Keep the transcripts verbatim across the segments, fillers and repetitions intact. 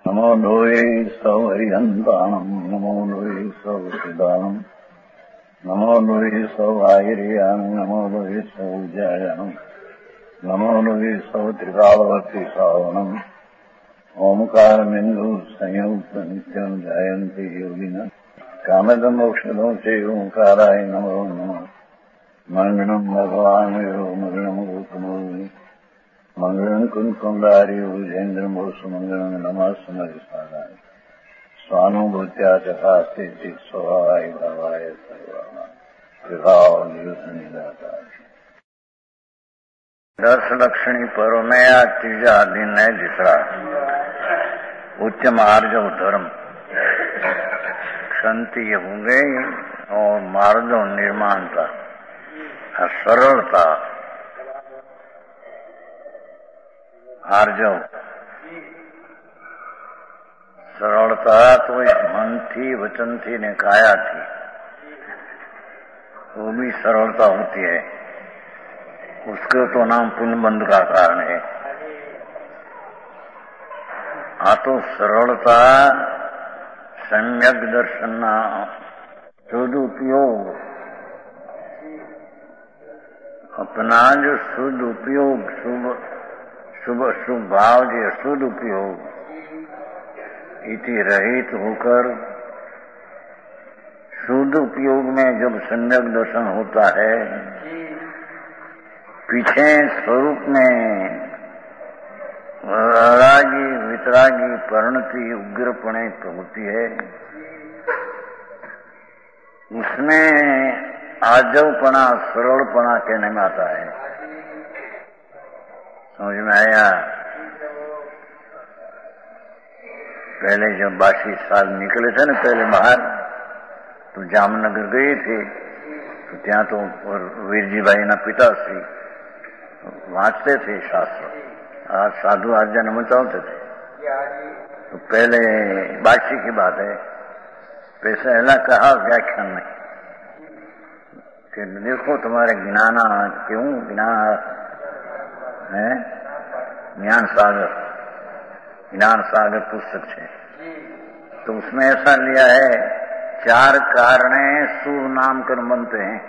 नमो लोये सौहरिहन्ताणम् नमो लोये सौसिदानम् नमो लोये सौभागिर्याम् नमो लोये सौजायाम् नमो लोये सौत्रिकालवर्ति सावनम् ओंकारमिन्दु संयुक्त नित्यम् जयन्ति योगिनः कामदमोक्षदो च ओंकाराय नमो नमः मंगलम् भगवान् यो मंगलम् गौतमो मंगलम् कुंकुंडार्यो विजेन्द्रमो सुमंगलम् नमः समरिसाराय स्वानुभूत्या चकास्ते स्वभावाय भावाय सर्वाना दस लक्षणी पर्व में आज तीजा दिन है दूसरा उच्च मार्जव धर्म क्षंति हो गई और मार्जव निर्माणता सरलता आर्जव सरलता तो इस मन थी वचन थी ने काया थी वो भी सरलता होती है उसके तो नाम पुण्यबंध का कारण है। आ तो सरलता सम्यक दर्शन सदुपयोग अपना जो शुद्ध उपयोग शुभ शुभ शुभ भाव जो शुद्ध उपयोग इति रहित होकर शुद्ध उपयोग में जब सम्यक दर्शन होता है पीछे स्वरूप में रागी वितरागी परिणति उग्रपणे होती है उसमें आजवपना सरलपना कहने में आता है। समझ में आया? पहले जब बासी साल निकले थे ना पहले बाहर तो जामनगर गए थे तो ત્યાં तो वीरजी भाई ना पिताश्री वाँचते थे शास्त्र आज साधु आज्ञा न मचाते थे तो पहले बासी की बात है पहला कहा व्याख्यान में कि देखो तुम्हारे ज्ञाना क्यों ज्ञान है ज्ञान सागर ज्ञान सागर पुस्तक है तो उसमें ऐसा लिया है चार कारणे शुभ नामकर्म बनते हैं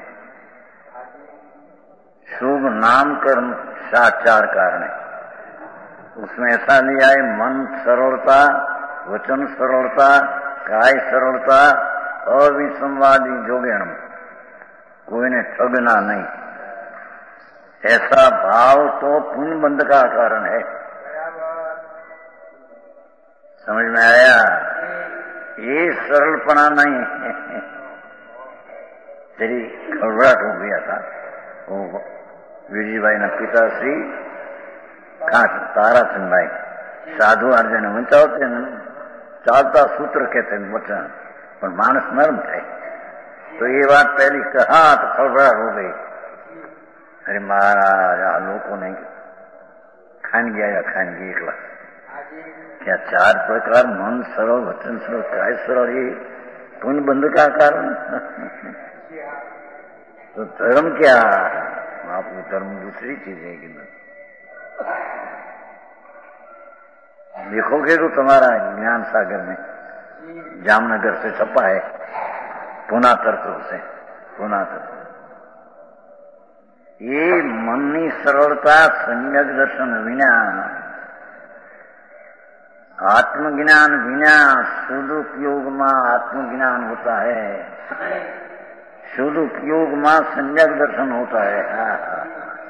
शुभ नामकर्म सात चार कारण है उसमें ऐसा लिया है मन सरलता वचन सरलता काय सरलता अविसंवादी जोगेण कोई ने ठगना नहीं ऐसा भाव तो पुण्यबंध का कारण है। समझ में आया? ये सरलपना नहीं है तेरी घबराहट हो गया था वो वीरजी भाई ना पिताश्री कहा तारा सिंह भाई साधु अर्जन वंचावते चालता सूत्र कहते वचन पर मानस नरम थे तो ये बात पहली कहा तो खबराहट हो गई अरे महाराज आ लोगों ने खान गया या खान गई एकला क्या चार प्रकार मन सरल वचन सरल काय सरल ये पुण्य बंध का कारण तो धर्म क्या आपको धर्म दूसरी चीज है कि नहीं देखोगे तो तुम्हारा ज्ञान सागर में जामनगर से छपा है पुना तर्क से पुना तर्क ये मननी सरलता सम्यक दर्शन विना आत्मज्ञान विना सदुपयोग में आत्मज्ञान होता है सदुपयोग में सम्यक दर्शन होता है। हाँ हाँ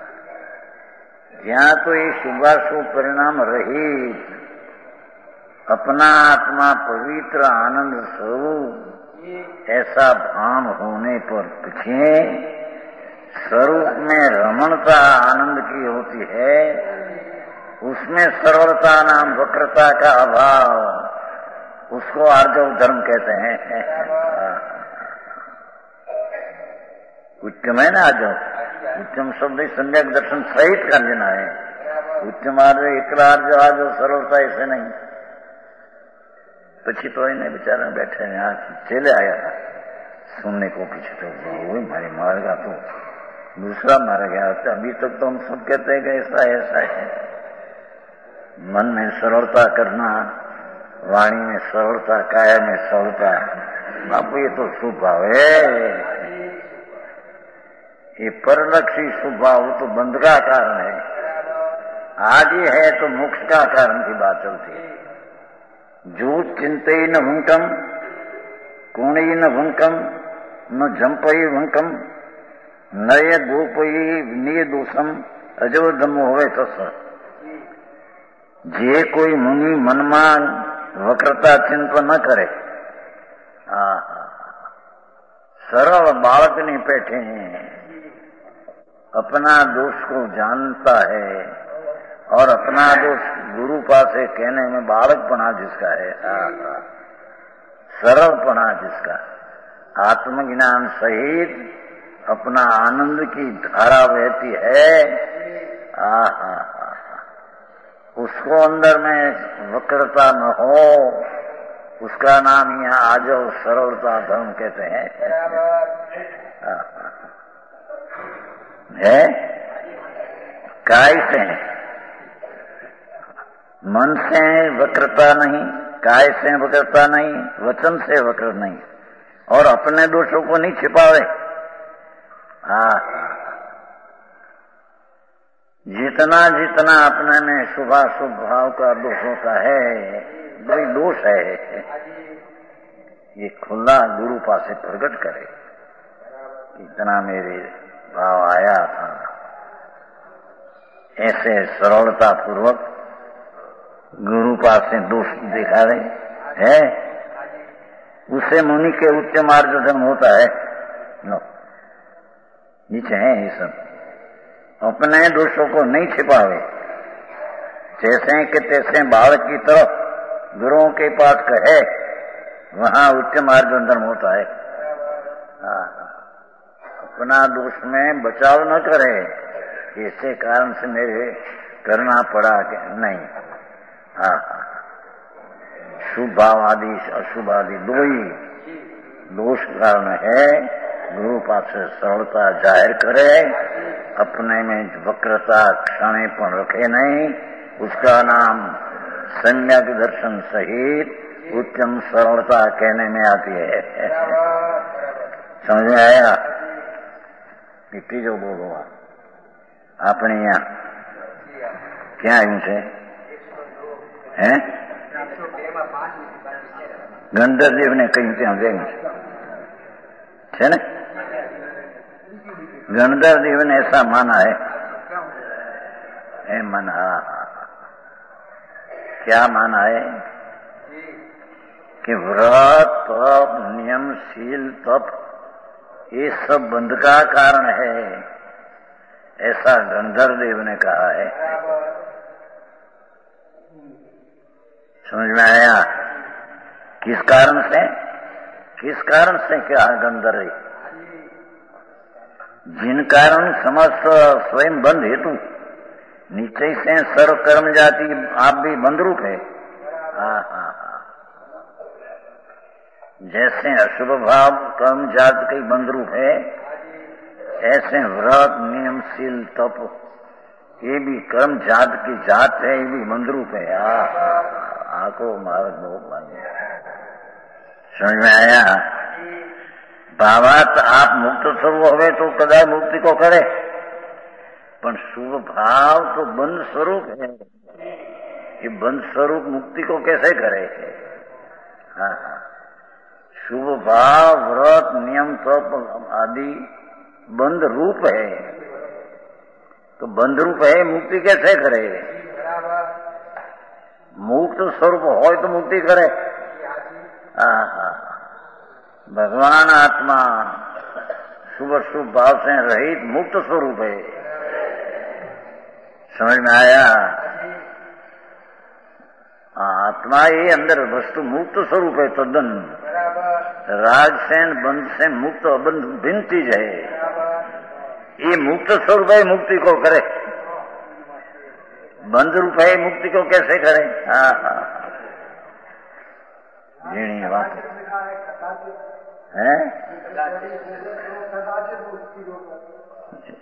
यहाँ तो ये शुभाशुभ परिणाम रहित अपना आत्मा पवित्र आनंद स्वरूप ऐसा भान होने पर पीछे स्वरूप में रमणता आनंद की होती है उसमें सरलता नाम वक्रता का अभाव उसको आर्जव धर्म कहते हैं। उत्तम है ना आर्जव उत्तम शब्द सम्यक दर्शन सहित कर लेना है उत्तम आर्ज एकला आर्ज आर्ज सरलता ऐसे नहीं पीछे तो इन्हें बेचारा बैठे यहाँ चले आया था सुनने को पीछे तो वो मारे मारेगा तो दूसरा मारा गया अभी तक तो हम सब कहते हैं कि ऐसा ऐसा है मन में सरलता करना वाणी में सरलता, काया में सरलता। बापू ये तो स्वभाव है, ये परलक्षी स्वभाव तो बंध का कारण है। आज ये है तो मोक्ष का कारण की बात चलती है। जो चिंते न भुंकम, कोणी न भुंकम, न जंपई भुंकम, नय गोपई निय दोषम, अजो धमो होवे तस। जे कोई मुनि मनमा वक्रता चिंतन न करे, सरल बालक नहीं बैठे हैं, अपना दोष को जानता है और अपना दोष गुरु पासे कहने में बालकपना जिसका है, सरलपना जिसका, आत्मज्ञान सहित अपना आनंद की धारा बहती है, आहा, उसको अंदर में वक्रता न हो, उसका नाम यहाँ आ जाओ सरलता धर्म कहते हैं। है काय से मन से वक्रता नहीं, काय से वक्रता नहीं, वचन से वक्र नहीं, और अपने दोषों को नहीं छिपावे। हाँ, जितना जितना अपने में शुभाशुभ भाव का दोष होता है, वही दोष है, ये खुला गुरु पासे प्रकट करे। इतना मेरे भाव आया था, ऐसे सरलता पूर्वक गुरु पासे दोष दिखावे है, उससे मुनि के उच्च मार्गदर्शन होता है। नो नीचे है ये सब, अपने दोषों को नहीं छिपावे, जैसे कि तैसे बालक की तरफ गुरुओं के पास कहे, वहां उच्च मार्गदर्शन होता है। अपना दोष में बचाव न करे, इससे कारण से मेरे करना पड़ा कि नहीं। हाँ, शुभ भाव आदि अशुभ आदि दो ही दोष कारण है। गुरु पास से सरलता जाहिर करे, अपने में वक्रता क्षणे पर रखे नहीं, उसका नाम सम्यक दर्शन सहित उत्तम सरलता कहने में आती है। समझ में आया? मिट्टी जो बोलो अपने यहाँ क्या इनसे है? गंधर्व ने कहीं ત્યાં દેવું છે ને? गंधर्व देव ने ऐसा माना है, है मन। हाँ, क्या माना है कि व्रत तप नियम शील तप ये सब बंध का कारण है, ऐसा गंधर्व देव ने कहा है। समझ में आया? किस कारण से, किस कारण से क्या गंधर्व? जिन कारण समस्त स्वयं बंध हेतु निश्चय से सर्व कर्म जाति आप भी बंधरूप है। हाँ हाँ हाँ, जैसे अशुभ भाव कर्म जात के बंधरूप है, ऐसे व्रत नियम शील तप ये भी कर्म जात की जात है, ये भी बंधरूप है। आको मार्ग बहुत मान्य, समझ में आया? भावात आप मुक्त स्वरूप होवे तो कदा मुक्ति को करे, पर शुभ भाव तो बंध स्वरूप है, ये बंध स्वरूप मुक्ति को कैसे करे? हाँ हाँ, शुभ भाव व्रत नियम तप आदि बंध रूप है, तो बंध रूप है, मुक्ति कैसे करे? मुक्त स्वरूप हो तो मुक्ति करे। हाँ हाँ, भगवान आत्मा शुभ शुभ भाव से रहित मुक्त स्वरूप है। समझ में आया? आत्मा ये अंदर वस्तु मुक्त स्वरूप है, तद्दन राग से बंध से मुक्त अबंध भिन्न चीज है। ये मुक्त स्वरूप है, मुक्ति को करे, बंध रूप है, मुक्ति को कैसे करे? हाँ हाँ, जीणी बात है।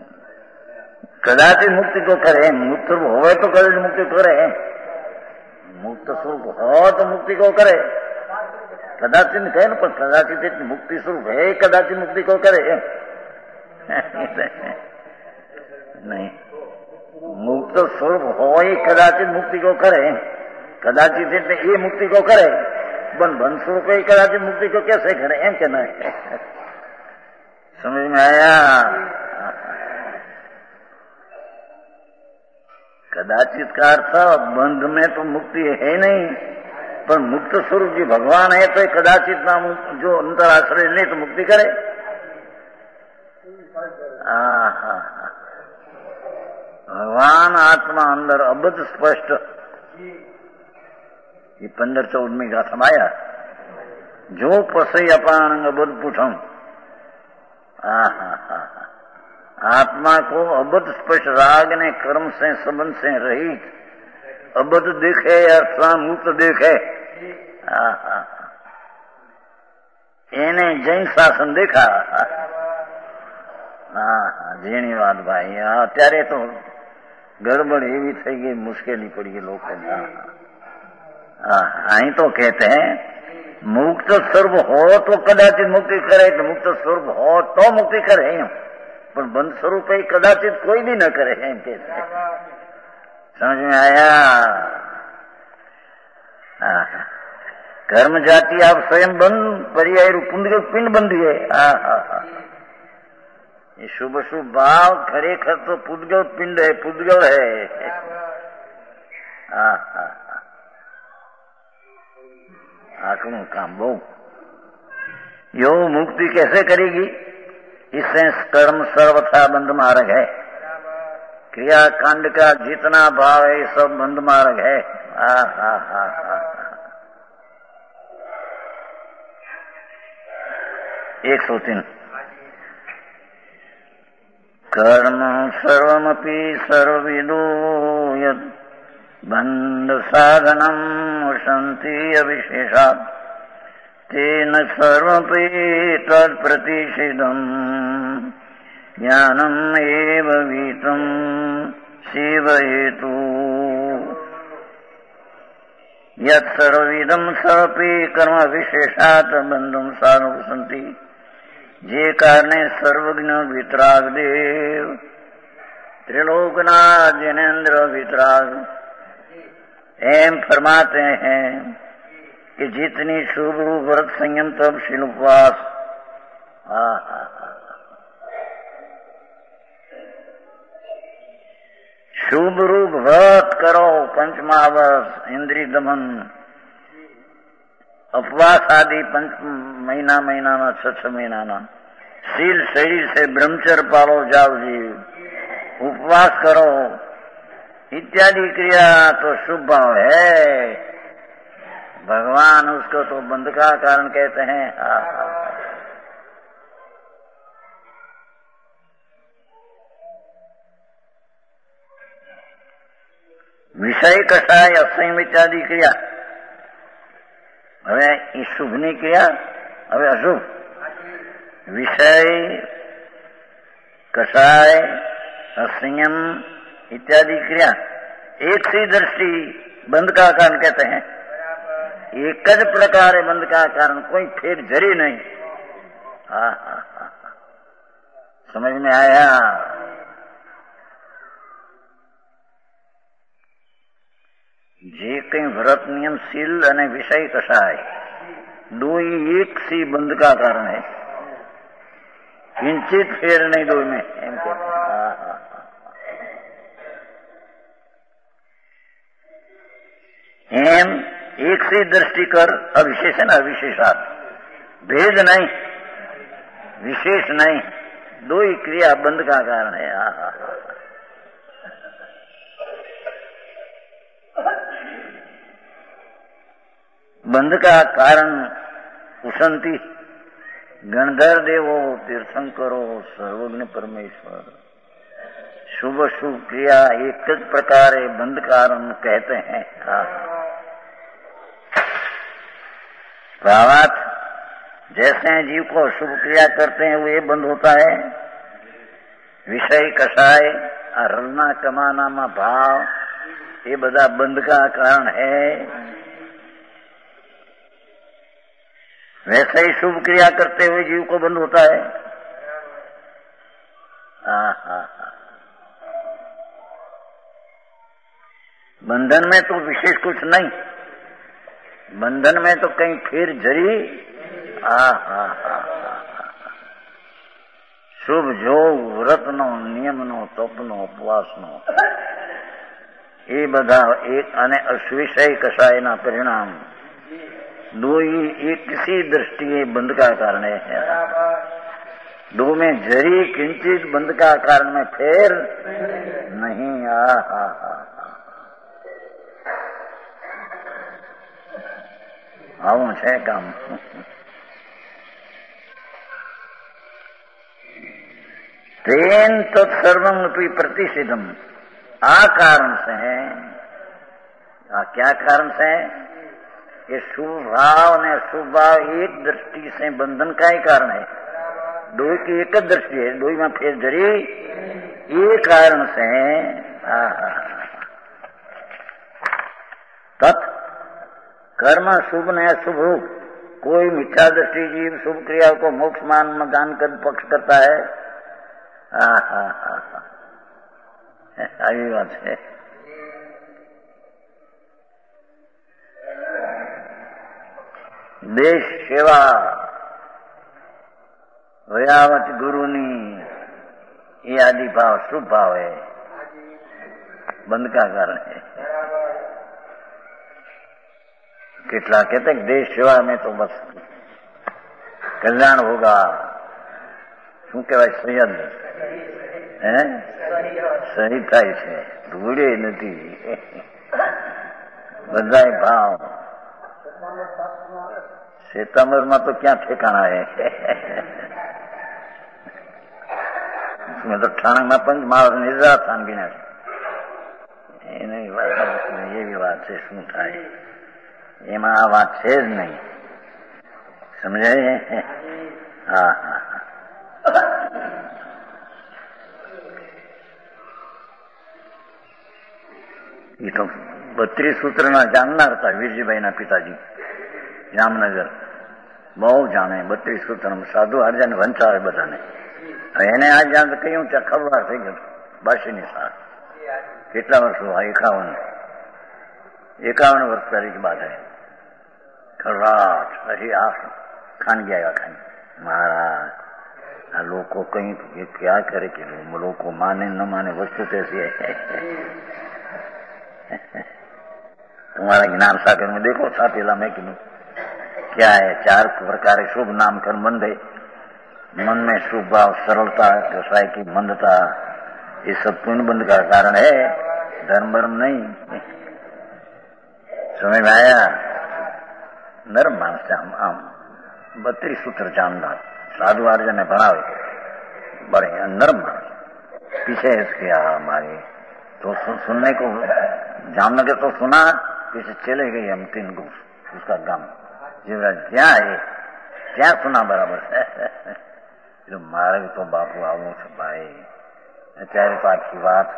कदाचित मुक्ति को करे, मुक्त होवे तो कदाचित मुक्ति करे। मुक्त स्वरूप हो तो मुक्ति को करे, कदाचित कहे ना, पर कदाचित मुक्ति स्वरूप है, कदाचित मुक्ति को करे नहीं, मुक्त स्वरूप हो ही कदाचित मुक्ति को करे, कदाचित ये मुक्ति को करे, बन बन स्वरूप ही कदाचित मुक्ति को कैसे करे, एम कहना है। समझ में आया? कदाचित का अर्थ बंध में तो मुक्ति है नहीं, पर मुक्त स्वरूप जी भगवान है तो कदाचित नाम जो अंतर आश्रय नहीं तो मुक्ति करे। आहा, भगवान आत्मा अंदर अबध स्पष्ट, ये पंद्रह चौदह में गाथा माया जो पसई अपान अबध पुठम। आहा, आत्मा को अबध स्पष्ट राग ने कर्म से संबंध से रहित अबध देखे अर्थात मुक्त देखे। એને જૈન શાસન દેખા। હા ઝીણી વાત ભાઈ, અત્યારે તો ગડબડ એવી થઈ ગઈ, મુશ્કેલી પડી ગઈ લોકો। અહીં તો कहते हैं मुक्त स्वरूप हो तो कदाचित मुक्ति करे, तो मुक्त स्वरूप हो तो मुक्ति करे, पर बंद स्वरूप ही कदाचित कोई भी न करे, एम कहते हैं। समझ में आया? कर्म जाति आप स्वयं बंद पर्याय पुण्य पिंड बंधी है। ये शुभ शुभ भाव खरेखर तो पुद्गल पिंड है, पुद्गल है। आकड़ों काम बहु यो मुक्ति कैसे करेगी? इससे कर्म सर्वथा बंध मार्ग है, क्रिया कांड का जितना भाव है सब बंध मार्ग है। हा हा हा हा एक सौ तीन कर्म सर्वमपि सर्वविदो यत् बंध साधनम उशन्ति अविशेषात् तेन सर्वमपि तत्प्रतिषिधम् ज्ञानम् एव वीतम् शिवहेतु यत् सर्वविदम् सापि कर्म विशेषात् बंधुम् साधनम् सन्ति। जे कारणे सर्वज्ञ वितराग देव त्रिलोकनाथ जिनेन्द्र वितराग एम फरमाते हैं कि जितनी शुभ रूप व्रत संयम तब शील उपवास। शुभ रूप व्रत करो, पंचमावस इंद्रिय दमन उपवास आदि पंच महीना महीना ना छह छह महीना ना शील शरीर से ब्रह्मचर्य पालो जाओ जीव, उपवास करो इत्यादि क्रिया तो शुभ भाव है। भगवान उसको तो बंध का कारण कहते हैं। विषय कषाय असंयम इत्यादि क्रिया, હવે એ શુભની ક્રિયા, હવે અશુભ विषय कषाय असंयम इत्यादि क्रिया एक सी दृष्टि बंध का कारण कहते हैं। एक ज प्रकार बंध का कारण, कोई फेर जरी नहीं। हाँ हाँ हाँ समझ में आया? जे कई व्रत नियम शील અને વિષય કષાય दो ही एक सी बंध का कारण है, किंचित फेर नहीं दो में। एम एम एक सी दृष्टि कर अविशेषण अविशेषात, भेद नहीं विशेष नहीं, दो ही क्रिया बंध का कारण है। हा हा बंध का कारण उशंति गणधर देवो तीर्थंकरो सर्वज्ञ परमेश्वर। शुभ शुभ क्रिया एक प्रकार बंध कारण कहते हैं। भावार्थ जैसे जीव को शुभ क्रिया करते हैं वो ये बंद होता है। विषय कषाय रलना कमाना में भाव ये बदा बंध का कारण है। वैसे ही शुभ क्रिया करते हुए जीव को बंध होता है। हाँ हाँ हाँ। बंधन में तो विशेष कुछ नहीं, बंधन में तो कहीं फिर जरी आ हा हा शुभ जोग व्रतनो नियमनो तपनो उपवासनो એ બધા એક અને અશ્વિષય કસાયના પરિણામ दो ही एक किसी दृष्टि बंध का कारण है। दो में जरी किंचित बंध का कारण में फेर नहीं। आ हा हा આવું છે કામ। तेन तत्सर्वमपि प्रतिषिधम, आ कारण से है। आ क्या कारण से है? ये शुभ भाव ने अशुभ भाव एक दृष्टि से बंधन का ही कारण है। दो की एक दृष्टि है, दो में फिर जरी ये कारण से है। तत् कर्म शुभ ने अशुभ, कोई मिथ्या दृष्टि जीव शुभ क्रिया को मोक्ष मान में जानकर पक्ष करता है। हा हा हा આવી વાત છે। देश सेवा वयावत गुरुनी ये आदि भाव शुभ भाव है, बंध का कारण है। कितना कहते देश सेवा में तो बस कल्याण होगा। शू कहवाय संयद है सही થાય છે, ધૂળે નથી બધાય ભાવ। सितंबर में तो क्या ठिकाना है उसमें तो ठाणक में पंच मार निर्जा स्थान गिना ये भी बात से शू थाय एमा आ बात है ज नहीं, समझाए। हाँ हाँ ये तो बत्रीस सूत्र ना जानना था वीरजीभाई ना पिताजी जामनगर बहु जाने बत्रीस सूत्र साधु हरजन वंचावे बधाने। એને આ જાણ કહ્યું ત્યાં ખબર થઈ ગયું બાશીની સાર કેટલા વર્ષ हुआ? एकावन एकावन वर्ष पहले की बात है। खराट अरे आप खान गया खान महाराज आ लोग को कहीं ये क्या करे कि लोग को माने न माने वस्तु कैसी है। तुम्हारा ज्ञान सागर में देखो छापेला में कि क्या है? चार प्रकार शुभ नाम कर बंधे, मन में शुभ भाव, सरलता, कसाय की मंदता, ये सब पुण्य बंध का कारण है, धर्म वर्म नहीं। समझ में आया? नर मानस आम आम बत्रीस सूत्र जानना साधु आर्य ने बनावे बड़े नर मानस पीछे इसके हमारे तो सु, सुनने को जामनगर तो सुना, पीछे चले गए हम तीन को उसका गांव जीवराज क्या है क्या सुना बराबर है। मारे तो बापू आवू छ भाई અત્યારે તો આખી વાત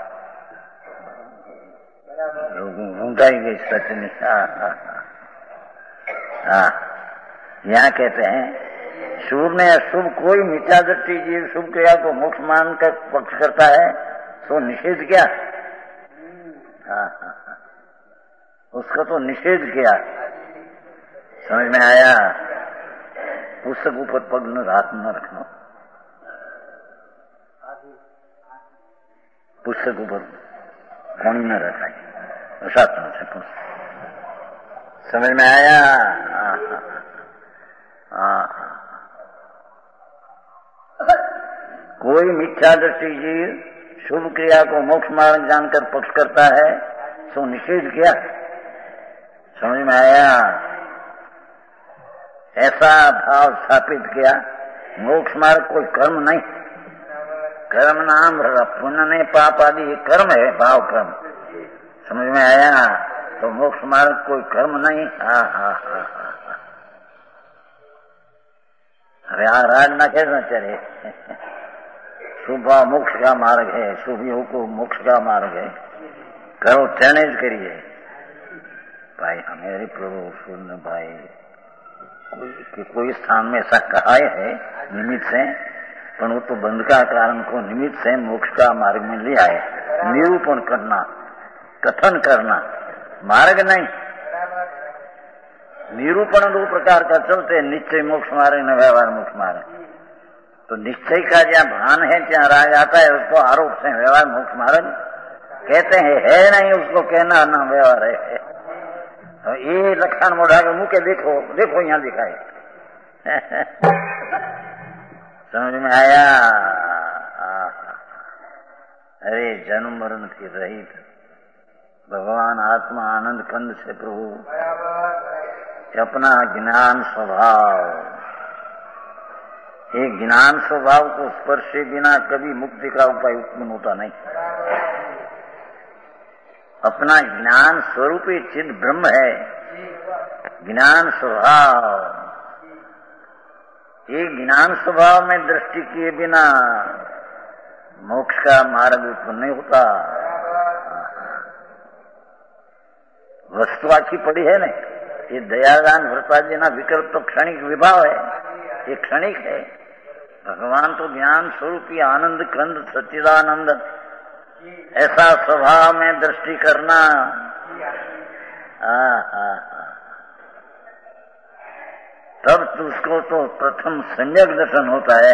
ઊંઘાई गई सचनी। हाँ हाँ हाँ यहाँ कहते हैं शुभ में अशुभ कोई मिथ्या दृष्टि जीव शुभ क्रिया को मोक्ष मान कर पक्ष करता है तो निषेध क्या? हाँ हाँ हाँ उसका तो निषेध किया। समझ में आया? पुस्तक ऊपर पग न हाथ न रखना, पुस्तक ऊपर पानी न रखाई, शास्त्र से पुस्तक। समझ में आया? हाँ हाँ हाँ कोई मिथ्या दृष्टि जीव शुभ क्रिया को मोक्ष मार्ग जानकर पक्ष करता है तो निषेध किया। समझ में आया? ऐसा भाव स्थापित किया मोक्ष मार्ग कोई कर्म नहीं, कर्म नाम पुण्य नहीं, पाप आदि कर्म है, भाव कर्म। समझ में आया? तो मोक्ष मार्ग कोई कर्म नहीं। हाँ हाँ हाँ हाँ अरे हाँ राज ना कैसे चले शुभ मोक्ष का मार्ग है, शुभ योग को मोक्ष का मार्ग है। करो તેને જ કરીએ भाई। हमारे प्रभु सुन भाई कोई कि कोई स्थान में ऐसा कहा है निमित्त से, पर वो तो बंध का कारण को निमित्त से मोक्ष का मार्ग में ले आए। निरूपण करना, कथन करना, मार्ग नहीं। निरूपण दो प्रकार का चलते, निश्चय मोक्ष मार्ग न व्यवहार मोक्ष मार्ग। तो निश्चय का जहाँ भान है ત્યાં राज आता है, उसको आरोप से व्यवहार मोक्ष मार्ग कहते हैं। है नहीं उसको कहना ना व्यवहार है। तो ये लखान मोढ़ा के मुंह के देखो, देखो यहाँ दिखाए समझ में आया? अरे जन्म मरण थी रहित भगवान आत्मा आनंद कंद से प्रभु अपना ज्ञान स्वभाव, एक ज्ञान स्वभाव को स्पर्शे बिना कभी मुक्ति का उपाय उत्पन्न होता नहीं। अपना ज्ञान स्वरूपी चिन्ह ब्रह्म है, ज्ञान स्वभाव। एक ज्ञान स्वभाव में दृष्टि किए बिना मोक्ष का मार्ग उत्पन्न नहीं होता। वस्तु आखी पड़ी है न, ये दयादान व्रताजी ना विकल्प तो क्षणिक विभाव है, ये क्षणिक है। भगवान तो ज्ञान स्वरूपी आनंद कंद सच्चिदानंद, ऐसा स्वभाव में दृष्टि करना। आ, आ, आ, तब तो उसको तो प्रथम सम्यक दर्शन होता है।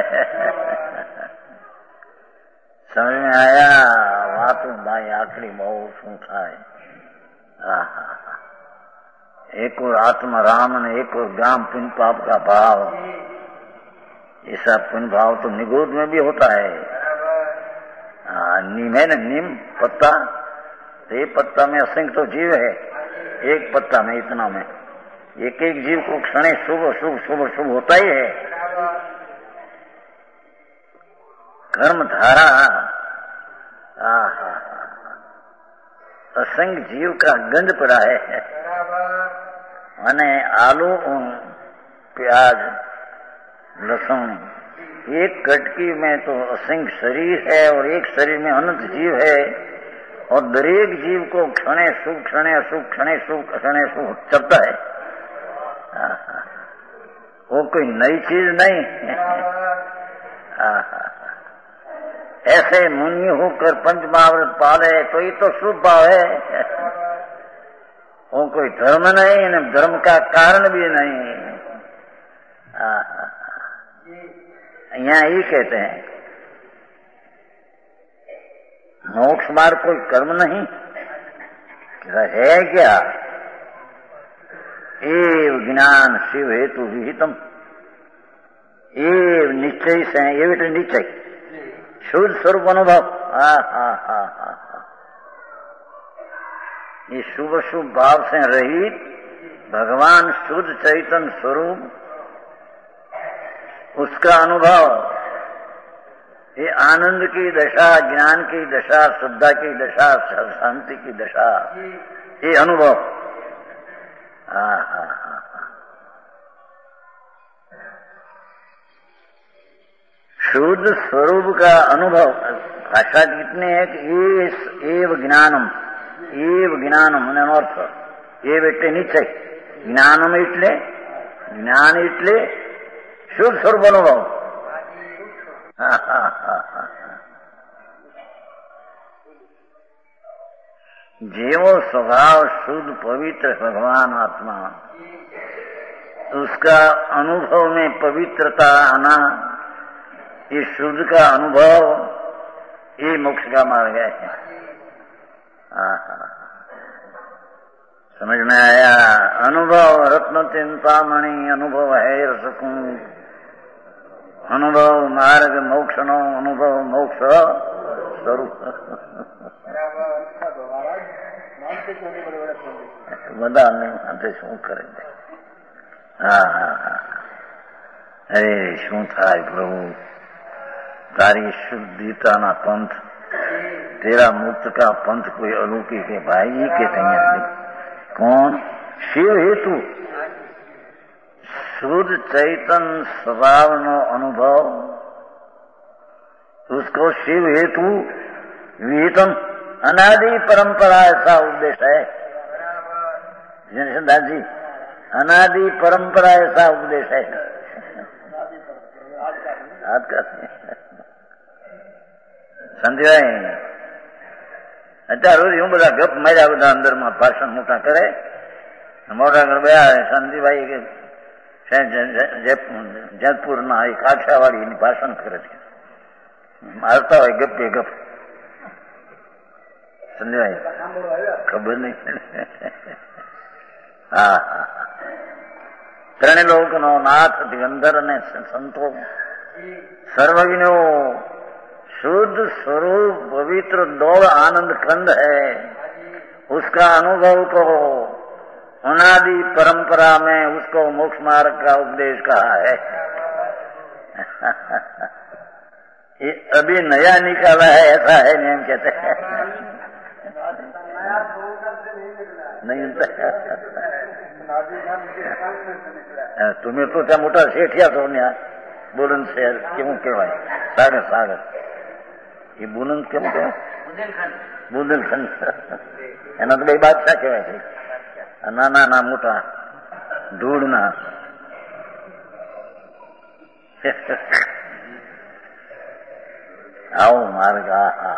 समझ में आया? बात भाई आखिरी बहुत शू थाय। एक और आत्मा राम ने एक और ज्ञान पुण्य पाप का भाव, ऐसा पुण्य भाव तो निगोद में भी होता है। नीम है ना, नीम पत्ता, तो ये पत्ता में असंख्य तो जीव है, एक पत्ता में इतना में एक एक जीव को क्षण शुभ शुभ शुभ शुभ होता ही है। कर्म धारा असंख्य जीव का गंध पड़ा है। અને आलू प्याज लहसुन, एक कटकी में तो असंख्य शरीर है और एक शरीर में अनंत जीव है, और दरेक जीव को क्षणे सुख क्षणे अशुभ क्षणे सुख क्षणे सुख चलता है। वो कोई नई चीज नहीं। ऐसे मुनि होकर पंचमहाव्रत पाले तो ये तो शुभ भाव है। वो कोई धर्म नहीं, न धर्म का कारण भी नहीं। यहाँ ये कहते हैं मोक्ष मार्ग कोई कर्म नहीं है क्या? एव ज्ञान शिव हेतु विहितम, एव निश्चय से एवं निश्चय शुद्ध स्वरूप अनुभव। हा हा हा हा ये शुभ शुभ भाव से रहित भगवान शुद्ध चैतन्य स्वरूप, उसका अनुभव, ये आनंद की दशा, ज्ञान की दशा, श्रद्धा की दशा, शांति की दशा, ये अनुभव। हा हा हा शुद्ध स्वरूप का अनुभव। भाषा कितने है कि ये एव ज्ञानम, एव ज्ञानम एनो अर्थ एव एट्ले निश्चय, ज्ञानम एट्ले ज्ञान एट्ले शुद्ध स्वरूप अनुभव। जेवो स्वभाव शुद्ध पवित्र भगवान आत्मा, उसका अनुभव में पवित्रता आना, ये शुद्ध का अनुभव, ये मोक्ष का मार्ग है। समझ में आया? अनुभव रत्न चिंतामणि, अनुभव है रसकुंज, अनुभव मार्ग मोक्ष नो, अनुभव मोक्ष स्वरूप। બધા નહીં માનતે શું કરે? હા હા હા અરે શું થાય પ્રભુ, તારી શુદ્ધિતાના पंथ, तेरा मुक्त का पंथ कोई अलौकिक है भाई के कहीं। कौन? शिव हेतु शुद्ध चैतन्य स्वभाव नो अनुभव, उसको शिव हेतु विहितम अनादि परंपरा ऐसा उपदेश है सिद्धार्थ जी, अनादि परंपरा ऐसा उपदेश है आपका સમજાય. અત્યારે રોજ હું બધા ગપ માર્યા બધા અંદરમાં ભાષણ મોટા કરે મોટા કરે ગયા સંજીભાઈ કે જયપુરના એ કાઠિયાવાડી એની ભાષણ કરે છે મારતા હોય ગપે ગપ સંજયભાઈ ખબર નહીં. હા હા ત્રણે લોકનો નાથ દિગંધર અને સંતો सर्वज्ञो शुद्ध स्वरूप पवित्र दौड़ आनंद खंड है, उसका अनुभव करो. अनादि परंपरा में उसको मोक्ष मार्ग का उपदेश कहा है. ये अभी नया निकाला है ऐसा है नियम कहते हैं नहीं. तुम्हें तो क्या मोटा सेठिया तो नहीं बुलंद शहर क्यों कहवाय सागर सागर ये बुलंद क्यों कहवाय बुंदेलखंड एना तो भाई बादशाह कहवाय છે. નાના ના મોટા ધૂળના आओ मार्ग.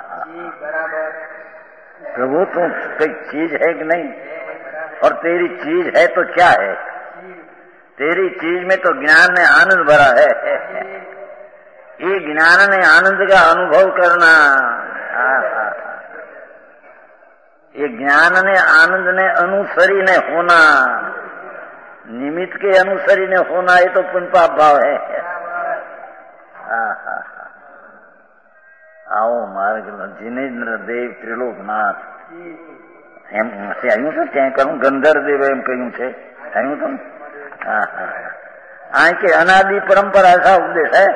प्रभु तो कोई चीज है कि नहीं, और तेरी चीज है तो क्या है. तेरी चीज में तो ज्ञान ने आनंद भरा है. ये ज्ञान ने आनंद का अनुभव करना, ये ज्ञान ने आनंद ने अनुसरी ने होना, निमित्त के अनुसरी ने होना, ये तो पुण्य पाप भाव है. आओ मार्ग जिनेन्द्र देव त्रिलोकनाथ એમ આવ્યું છે ત્યાં કહું ગંધર્વ દેવ એમ કહ્યું છે આવ્યું તો हाँ हाँ आ के अनादि परंपरा ऐसा उपदेश है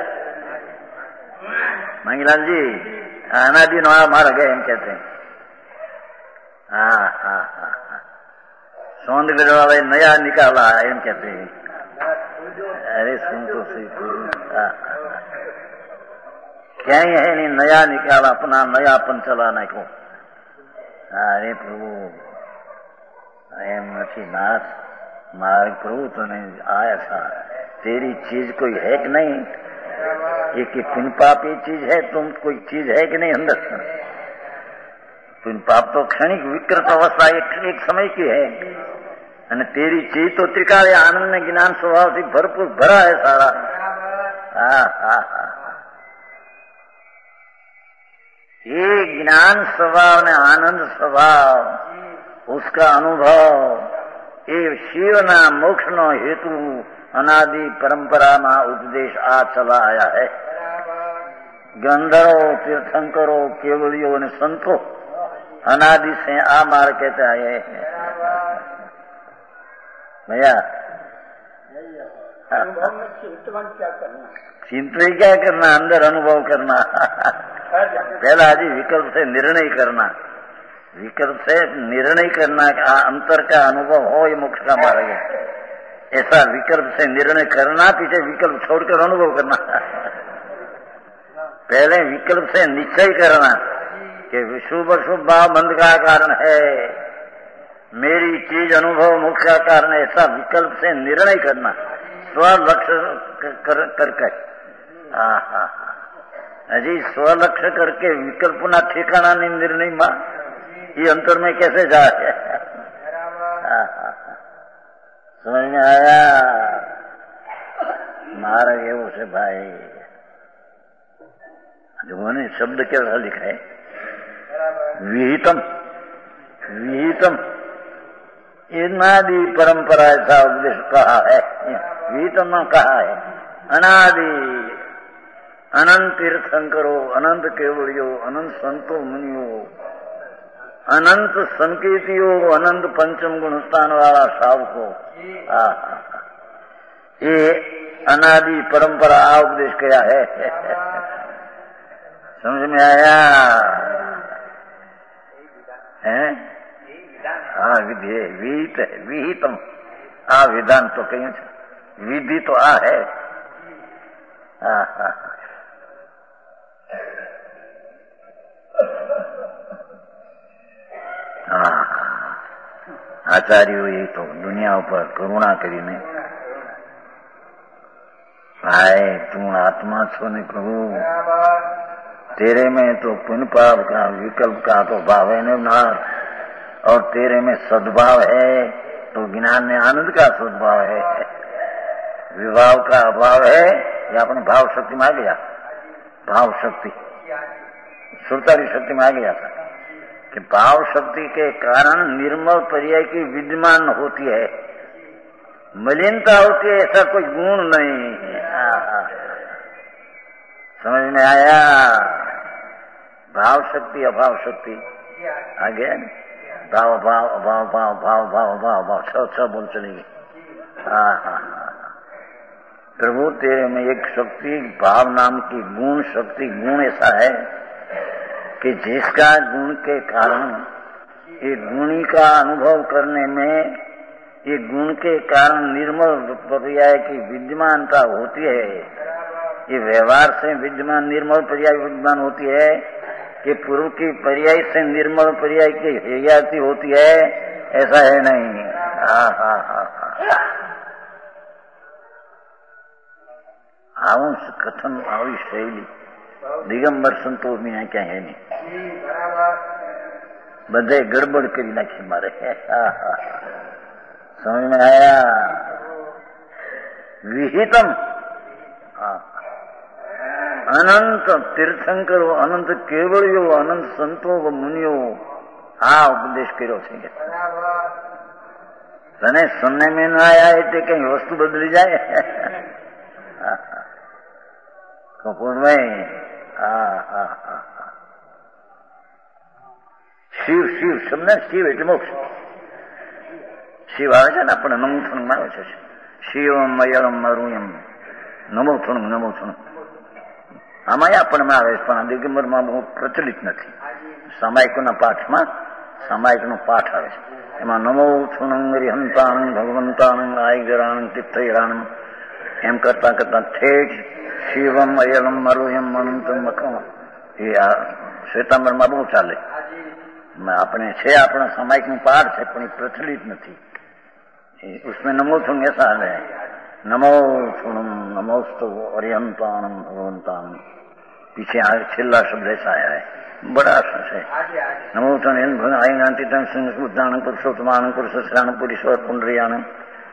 मंगीलाल जी. अनादि नो मार्ग है एम कहते हैं. हाँ हाँ हाँ हाँ सौंदगढ़ वाले नया निकाला है एम कहते हैं. अरे सुन तो सही क्या ही है नहीं नया निकाला अपना नयापन चलाने को. अरे प्रभु एम नहीं नाथ मार्ग प्रभु तो नहीं आया था. तेरी चीज कोई है कि नहीं, ये कि पुण्य पाप ये चीज है, तुम कोई चीज है कि नहीं अंदर. पुण्य पाप तो क्षणिक विकृत अवस्था एक, एक समय की है, અને तेरी चीज तो त्रिकाल आनंद ने ज्ञान स्वभाव से भरपूर भरा है सारा. हाँ हाँ हाँ ये ज्ञान स्वभाव ने आनंद स्वभाव उसका अनुभव એ શિવના મોક્ષનો હેતુ અનાદિ પરંપરામાં ઉપદેશ આ ચલા આયા હૈ. ગંધર્વો તીર્થંકરો કેવળીઓ અને સંતો અનાદि से आ मार्ग कहते आए हैं. भैया चिंतन क्या करना, अंदर अनुभव करना. पहला जी विकल्प से निर्णय करना, विकल्प से निर्णय करना कि अंतर का अनुभव हो ये मोक्ष का मार्ग है. ऐसा विकल्प से निर्णय करना, पीछे विकल्प छोड़कर अनुभव करना. पहले विकल्प से निश्चय करना कि शुभ शुभ भाव बंध का कारण है, मेरी चीज अनुभव मोक्ष का कारण है. ऐसा विकल्प से निर्णय करना स्वलक्ष्य कर, करके. हाँ हाँ हजी स्वलक्ष्य करके विकल्प ना ठिकाना नहीं निर्णय में ये अंतर में कैसे जाए. समझ में आया मार्ग एवं से भाई. जो मैंने शब्द कैसा लिखा है विहितम विहितम अनादि परंपरा ऐसा उपदेश कहा है. विहितम कहा है अनादि अनंत तीर्थंकरो अनंत केवड़ियो अनंत संतो मुनियो अनंत संकेतियो अनंत पंचम गुण स्थान वाला सावको. ये अनादि परंपरा उपदेश किया है. समझ में आया है. हाँ विधि है विहित है विहितम आ विधान तो कहीं विधि तो आ है. हाँ हाँ આચાર્યોએ તો દુનિયા ઉપર કરુણા કરીને भाई तुम आत्मा छो ने प्रभु, तेरे में तो पुण्य पाप का विकल्प का तो भाव है नाथ, और तेरे में सद्भाव है तो ज्ञान में आनंद का सद्भाव है। विभाव का अभाव है ये अपने भाव शक्ति में आ गया, भाव शक्ति सुरताली शक्ति में आ गया था कि भाव शक्ति के कारण निर्मल पर्याय की विद्यमान होती है, मलिनता होती है ऐसा कोई गुण नहीं। समझ में आया? भाव शक्ति अभाव शक्ति आ गया न? भाव भाव अभाव भाव भाव भाव भाव भाव छ छ बोल चलेगी। हाँ हाँ प्रभु तेरे में एक शक्ति भाव नाम की गुण शक्ति गुण ऐसा है कि जिसका गुण के कारण ये गुणी का अनुभव करने में, ये गुण के कारण निर्मल पर्याय की विद्यमानता होती है। ये व्यवहार से विद्यमान निर्मल पर्याय विद्यमान होती है कि पूर्व की पर्याय से निर्मल पर्याय की हेयाती होती है, ऐसा है नहीं। हाँ हाँ हाँ आવું कथन આવી शैली दिगंबर संतोष में यहाँ क्या है नहीं, बधे गड़बड़ करी नाखी मारे। समझ में आया? विहितम अनंत तीर्थंकरो अनंत केवड़ियो अनंत संतो व मुनियो आ उपदेश કર્યો છે। तने सुनने में न आया એટલે कहीं वस्तु बदली जाए कपूर में। शिव शिव शब्द शिव એટલે મોક્ષ, શિવ આવે છે ને આપણે નમો થણું આવે છે, શિવમ મયરમ મરુયમ નમો થણું નમો થણું આમાં આપણને આવે છે, પણ દિગંબરમાં બહુ પ્રચલિત નથી। સામાયિકના પાઠમાં સામાયિકનો પાઠ આવે છે, એમાં નમો થણું હરિહંતાણં ભગવંતાણં આયગરાણં તીર્થૈરાણં એમ કરતા કરતા ઠેઠ શિવમ અયલમ મરુયમ અનંતમ મખમ એ આ શ્વેતાંબરમાં બહુ ચાલે। આપણે છે આપણા સામાયિકનું પાઠ છે પણ એ પ્રચલિત નથી। उसमें नमो थुण ऐसा है, नमो थुणम नमोस्तु अरिहंताणं भगवंताणं, पीछे छिल्ला शब्द ऐसा आया है, बड़ा है। नमो थुण आयनातीतं संस्कृताणं पुरुषोत्तमाणं पुरुषश्राणं पुरीश्वर पुंडरीयाणं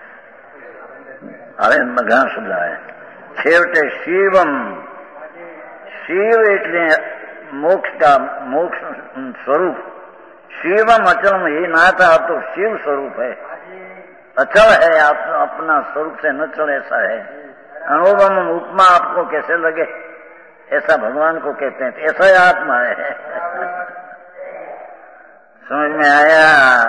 હવે ઘણા શબ્દ આવે। છેવટે શિવમ, શિવ એટલે मोक्ष का मोक्ष स्वरूप, शिवम अचलम, ये नाता तो शिव स्वरूप है, अचल है, आप अपना स्वरूप से न चल ऐसा है। अनुपम उपमा आपको कैसे लगे ऐसा भगवान को कहते हैं, ऐसा ही आत्मा है। समझ में आया?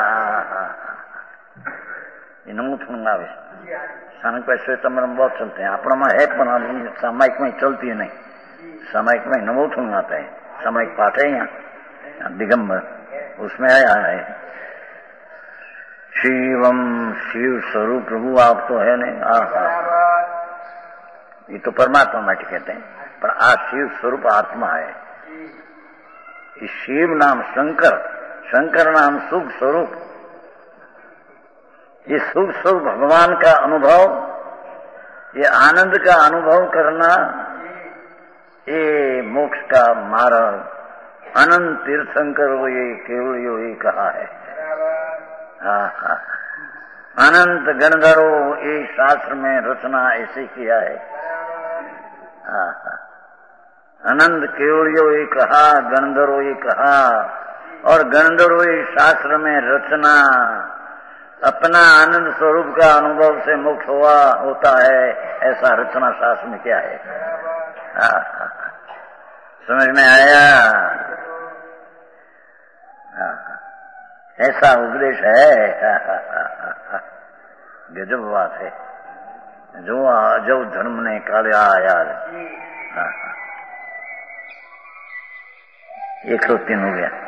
नमो थुंगावे सामयिक में श्वेतांबरम बहुत चलते हैं, अपना में है पर सामायिक में चलती है नहीं। सामायिक में नमो थुंग आता है, सामायिक पाठ है यहाँ दिगंबर, उसमें आया है शिवम, शिव स्वरूप प्रभु आप तो है नहीं। आहा, ये तो परमात्मा માટે कहते हैं, पर आ शिव स्वरूप आत्मा है। इस शिव नाम शंकर, शंकर नाम सुख स्वरूप, ये सुख स्वरूप भगवान का अनुभव, ये आनंद का अनुभव करना, ये मोक्ष का मार्ग। अनंत तीर्थंकर वो ये केवल यो ये कहा है। हाँ, अनंत गणधरो ये शास्त्र में रचना ऐसे किया है। हाँ, अनंत केवड़ियो ये कहा, गणधरो ये कहा, और गणधरो ये शास्त्र में रचना अपना आनंद स्वरूप का अनुभव से मुक्त हुआ होता है, ऐसा रचना शास्त्र में क्या है। हाँ, समझ में आया? हाँ, ऐसा उपदेश है। गजब बात है, जो जो धर्म ने कालिया यार। एक सौ तीन हो गया,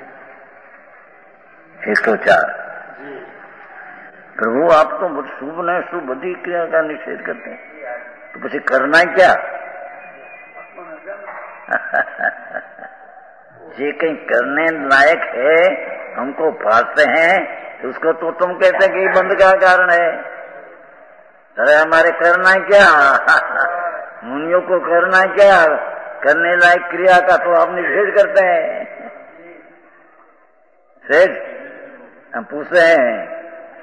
एक सौ चार। प्रभु आप तो शुभ न शुभ बधी क्रिया का निषेध करते हैं, तो પછી करना ही क्या? જે કઈ करने लायक है हमको फांसते हैं तो उसको तो तुम कहते कि बंद का कारण है। अरे हमारे करना क्या, मुनियों को करना क्या, करने लायक क्रिया का तो आप निषेध करते हैं। सेठ हम पूछते हैं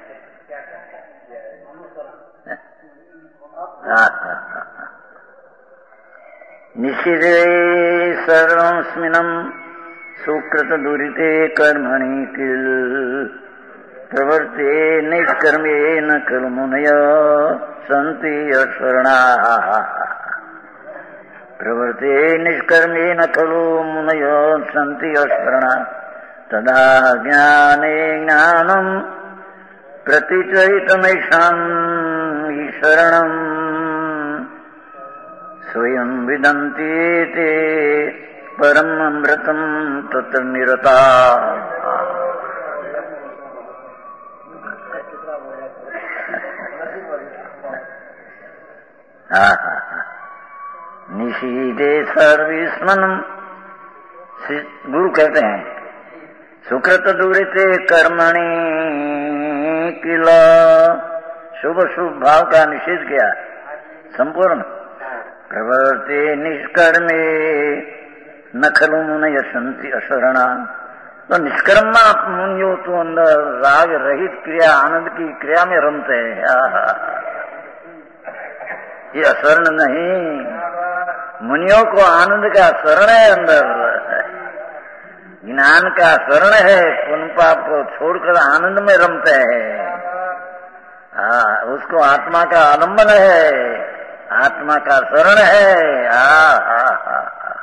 निषिधे सर्वस्मिन्नं सुकृत दुरिते कर्मणि किल प्रवर्ते निष्कर्मे न खलु मुनयो सन्ति अशरणाः। प्रवर्ते निष्कर्मे न खलु मुनयो सन्ति अशरणाः। तदा ज्ञाने ज्ञानं प्रतिचरितमैषाम् शरणम् स्वयं विदन्ति ते परम् अमृतम् तत्र निरता। निषीदे सर्विस्मन्, गुरु कहते हैं सुकृत दुरिते कर्मणि किल, शुभ शुभ भाव का निषेध किया संपूर्ण। प्रवर्ते निष्कर्मे न खलु मुनय सन्ति अशरणा। तो निष्कर्मा मुनियों तो अंदर राग रहित क्रिया आनंद की क्रिया में रमते हैं। ये अशरण नहीं, मुनियों को आनंद का शरण है, अंदर ज्ञान का शरण है, पुण्य पाप को छोड़कर आनंद में रमते हैं। हाँ, उसको आत्मा का आलम्बन है, आत्मा का शरण है। आ, आ, आ, आ।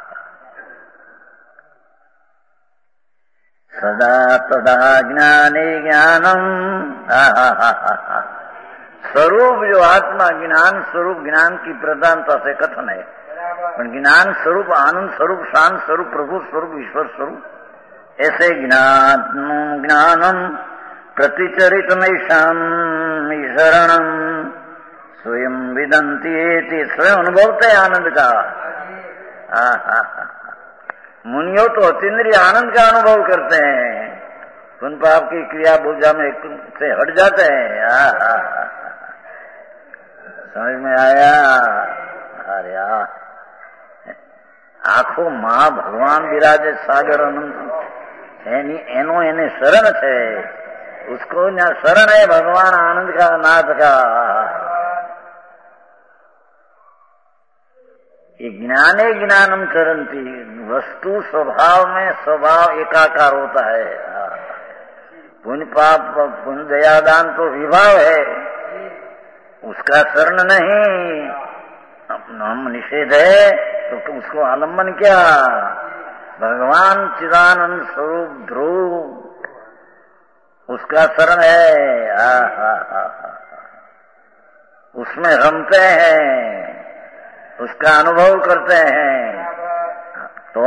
सदा तदा ज्ञाने ज्ञानम, स्वरूप जो आत्मा ज्ञान स्वरूप, ज्ञान की प्रधानता से कथन है, पर ज्ञान स्वरूप आनंद स्वरूप शांत स्वरूप प्रभु स्वरूप ईश्वर स्वरूप, ऐसे ज्ञान ज्ञानम प्रतिचरितमैषाम् शरणम् स्वयं विदन्ति एति, स्वयं अनुभवते आनंद का। मुनियों तो अतीन्द्रिय आनंद का अनुभव करते हैं, पुण्य पाप की क्रिया बोझा में से हट जाते हैं। आ, आ, आ, समझ में आया? अरे आखो माँ भगवान विराजे सागर अनंत, एनी एनो एने शरण है, उसको यहाँ शरण है भगवान आनंद का नाथ का। ये ज्ञाने ज्ञानम चरंती, वस्तु स्वभाव में स्वभाव एकाकार होता है। पुण्य पाप पुण्य दयादान तो विभाव है, उसका शरण नहीं, हम निषेध है तो उसको आलम्बन क्या, भगवान चिदानंद स्वरूप ध्रुव, उसका शरण है। आ, आ, आ, आ, उसमें रमते हैं, उसका अनुभव करते हैं। तो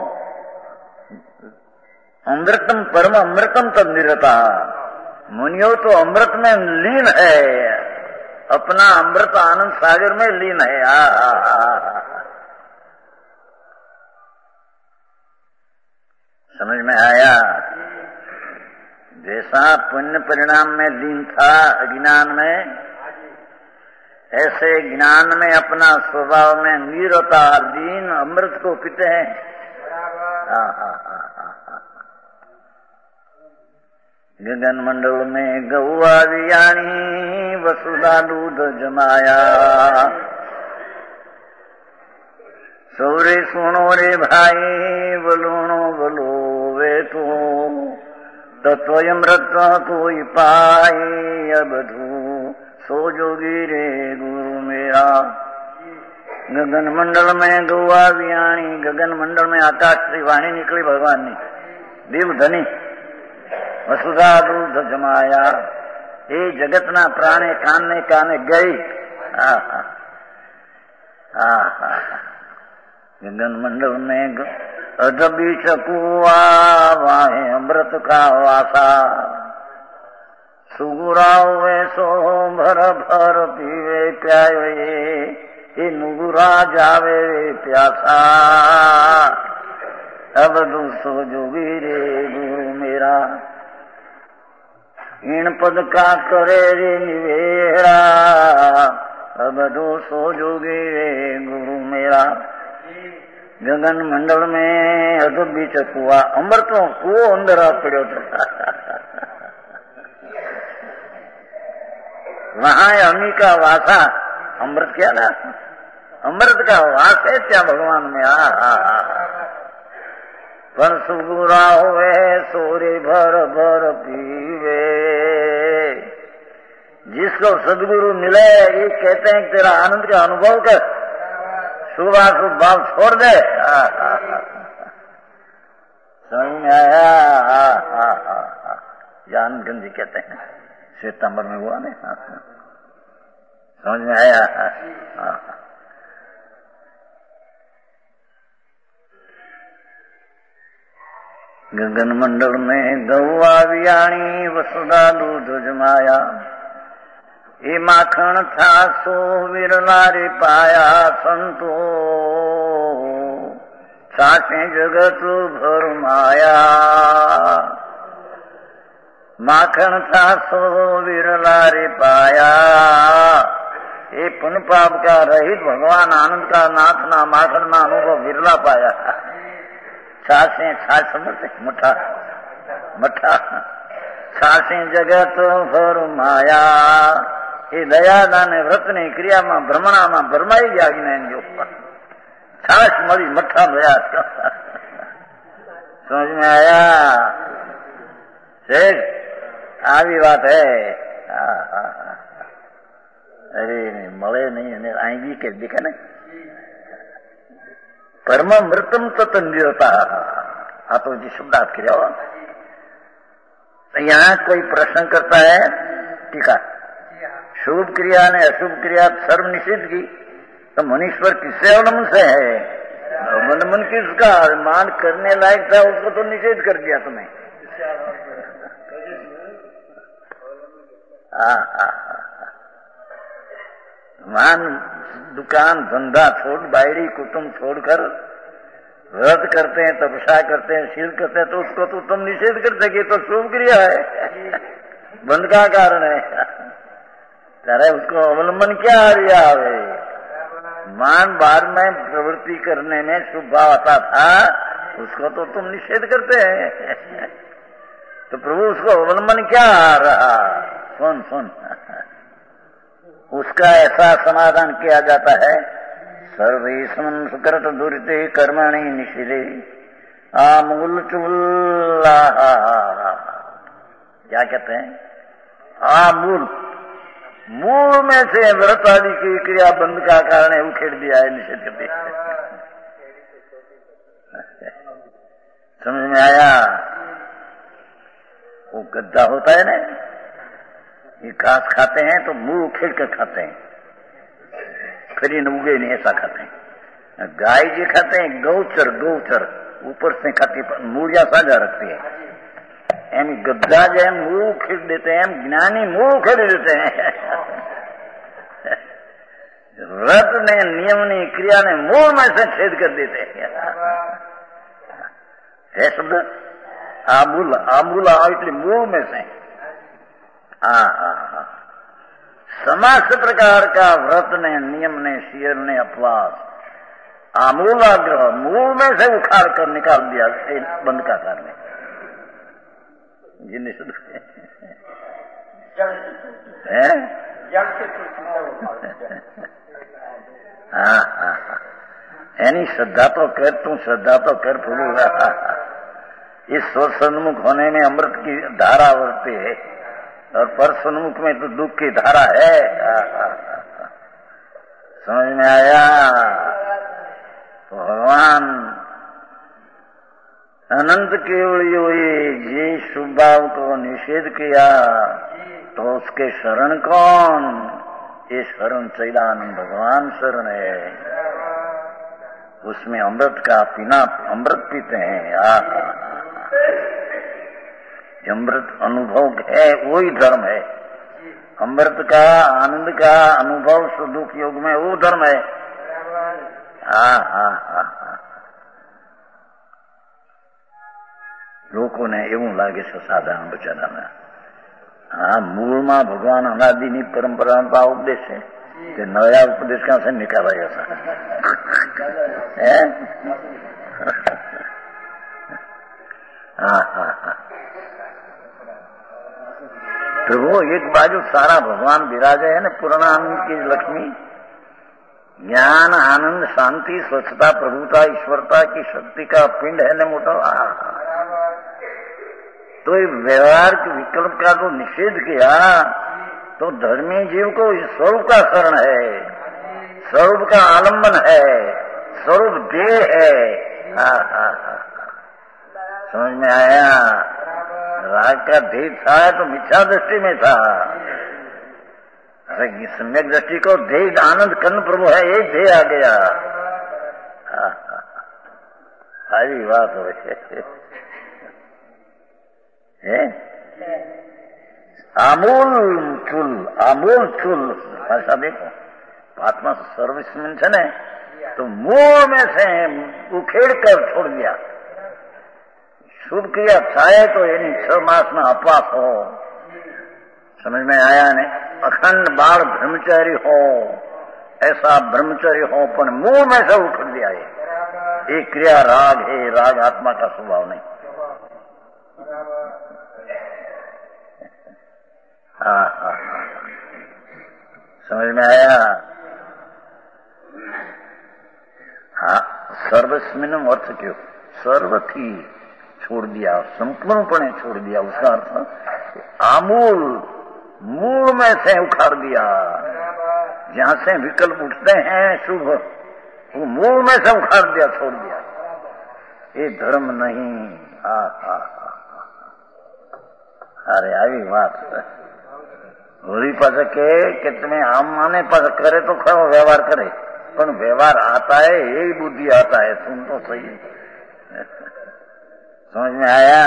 अमृतम परम अमृतम तद निरता, मुनियों तो अमृत में लीन है, अपना अमृत आनंद सागर में लीन है। आ, आ, आ, आ, समझ में आया? जैसा पुण्य परिणाम में लीन था अज्ञान में, ऐसे ज्ञान में अपना स्वभाव में निरता लीन अमृत को पीते हैं। गगन मंडल में गौआ वियाणी वसुधा दूध जमाया, सौरे सुनो रे भाई बलूनो बलो वे तो तत्वयमृत कोई पाए अबधू सो जोगी रे गुरु मेरा। गगन मंडल में गौआ वियाणी, गगन मंडल में आकाश श्री वाणी निकली भगवान ने, देव धनी वसुधा दूध जमाया, ये जगत ना प्राणे काने काने गई। गगन मंडल में अदबी चकुआ वाहे अमृत का वासा, सुगुराव वे सो भर भर पीवे प्यावे, ये नुगुरा जावे प्यासा। अब दूसो जोगी रे गुरु मेरा, इन पद का करे रे निवेरा, अब दूसो जोगी रे गुरु मेरा। गगन मंडल में अदबी चकुआ अमृतो कुओ अंदर आ पड़ो था। वहां अमी का वासा, अमृत क्या ना, अमृत का वास है क्या भगवान में। आ हा हा पर सुगुरा होवे सोरे भर भर पीवे। जिसको सदगुरु मिले ये कहते हैं तेरा आनंद का अनुभव कर, शुभाशुभ भाव छोड़ दे। समझ में आया? आनंद गंज जी कहते हैं, श्वेतांबर में हुआ ना, समझ में आया? गगन मंडल में गौआ वियाणी वसुधा दूध जमाया। ये माखन था सो विरला रे पाया संतो, सासे जगत भर माया। माखन था सो विरला रे पाया। ये पुण्य पाप का रहित भगवान आनंद का नाथ ना माखन ना अनुभव विरला पाया। छासे छाछ समझते मठा मठा, छासे जगत भर माया। ये दया दान व्रत ने क्रिया में भ्रमणा में भरमाई जागी ने जो छाछ मरी मठा दया। समझ में आया? शेख આવી વાત है। अरे મળે नहीं અને आएगी के दिखे ना, परम मृतम तत्निरता। आ तो जी शब्दार्थ किया हो। यहाँ कोई प्रश्न करता है, टीका, शुभ क्रिया ने अशुभ क्रिया सर्व निषेध की, तो मनीश्वर किससे अवलंबन से है? अवलंबन किसका? मान करने लायक था उसको तो निषेध कर दिया तुम्हें। हाँ हाँ मान दुकान धंधा छोड़, बायरी कुटुंब छोड़कर व्रत करते हैं, तपस्या करते हैं, शील करते हैं, तो उसको तो तुम निषेध कर सके तो शुभ क्रिया है, बंध का कारण है। तेरे उसको अवलंबन क्या आ रहा है? मान बार में प्रवृत्ति करने में शुभ भाव आता था, उसको तो तुम निषेध करते हैं। तो प्रभु उसको अवलंबन क्या आ रहा? सुन सुन, उसका ऐसा समाधान किया जाता है, सर्वे सुकृत दुरिते कर्मणि निषिधे आमूल चुल्ला। क्या कहते हैं? आमूल, मूल में से व्रत आदि की क्रिया बंद का कारण है, उखेड़ दिया है, निषेध कर दिया। समझ में आया? वो गद्दा होता है ना, ये घास खाते हैं तो मुंह उखेड़ कर खाते हैं, फिर ये उगे नहीं, ऐसा खाते हैं। गाय जी खाते हैं गौचर, गौचर ऊपर से खाती, मूलिया साझा रखती है। एम गद्दा जो है मुंह उखेड़ देते हैं, ज्ञानी मुंह उखेड़ देते हैं। व्रत ने, नियम ने, क्रिया ने मूल में से छेद कर देते हैं। है शब्द आमूल, आमूल એટલે मूल में से। हाँ हाँ हाँ, समस्त प्रकार का व्रत ने, नियम ने, शील ने, अपवास, आमूलाग्रह मूल में से उखाड़ कर निकाल दिया बंद का कारण है। जिन्हें हाँ हाँ हाँ, यानी श्रद्धा तो कर, तू श्रद्धा तो कर प्रभु। इस स्वर सन्मुख होने में अमृत की धारा वर्ते है, और पर सन्मुख में तो दुख की धारा है। समझ में आया? तो भगवान अनंत केवल ये शुभ भाव को निषेध किया, तो उसके शरण कौन? ये शरण चैलानंद भगवान शरण है, उसमें अमृत का पीना, अमृत पीते हैं। आ अमृत अनुभव है, वही धर्म है। अमृत का, आनंद का अनुभव सुदुख योग में वो धर्म है। हाँ हाँ हाँ हाँ, લોકોને એવું લાગે છે સાધારણ બચારાને, હા મૂળમાં ભગવાન અનાદિની પરંપરાનો આ ઉપદેશ છે તે નયા ઉપદેશ ક્યાં છે નીકળાય હશે હે હા હા હા प्रभु एक बाजू सारा भगवान विराजे है ना, पूर्णानंद की लक्ष्मी, ज्ञान आनंद शांति स्वच्छता प्रभुता ईश्वरता की शक्ति का पिंड है न मोटा। तो ये व्यवहार के विकल्प का तो निषेध किया, तो धर्मी जीव को स्वरूप का शरण है, स्वरूप का आलम्बन है, स्वरूप देह है। हा हा हा समझ में आया? राग का देह था तो मिथ्या दृष्टि में था, अरे सम्यक दृष्टि को देह आनंद कर्ण प्रभु है, एक देह आ गया। सारी बात हो है आमूल चूल, आमूल चूल भाषा देखो, आत्मा सर्विसमेन है ने तो मूल में से उखेड़ कर छोड़ दिया। शुभ किया चाहे तो यानी छह मास में अपवास हो, समझ में आया ने? अखंड बाल ब्रह्मचारी हो, ऐसा ब्रह्मचारी हो पर मुंह में से उखड़ दिया है। ये क्रिया राग है, राग आत्मा का स्वभाव नहीं। हाँ हाँ हाँ समझ में आया? हाँ सर्वस्मिन अर्थ क्यों? सर्व थी छोड़ दिया, संपूर्णपणे छोड़ दिया, उसका अर्थ आमूल मूल में से उखाड़ दिया। जहां से विकल्प उठते हैं शुभ, वो मूल में से उखाड़ दिया, छोड़ दिया। ये धर्म नहीं। हा हा हा अरे આવી વાત હોરી પાસે કે કે તમે આમ માને પર કરે તો ખરો વ્યવહાર કરે, પણ વ્યવહાર आता है यही बुद्धि आता है। सुन तो सही, समझ में आया?